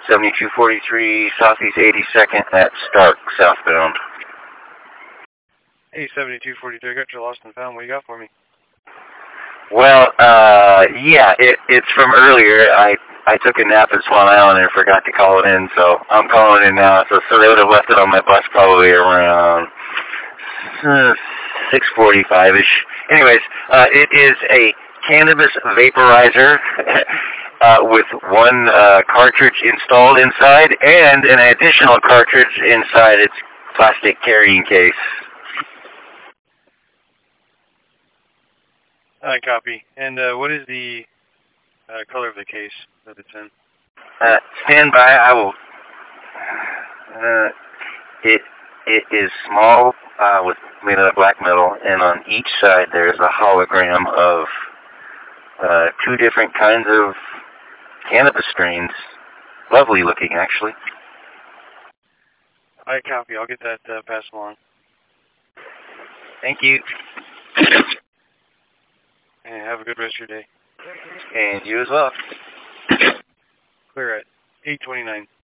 7243 Southeast 82nd at Stark, southbound. Hey, 7243, I got your lost and found. What you got for me? Well, yeah, it's from earlier. I took a nap at Swan Island and forgot to call it in, so I'm calling it in now. So they would have left it on my bus probably around 6:45-ish. Anyways, it is a cannabis vaporizer with one cartridge installed inside and an additional cartridge inside its plastic carrying case. I copy. And what is the color of the case that it's in? Stand by. I will. It is small with made out of black metal, and on each side there's a hologram of two different kinds of cannabis strains. Lovely looking, actually. I copy. I'll get that passed along. Thank you. And have a good rest of your day. And you as well. Clear at 8:29.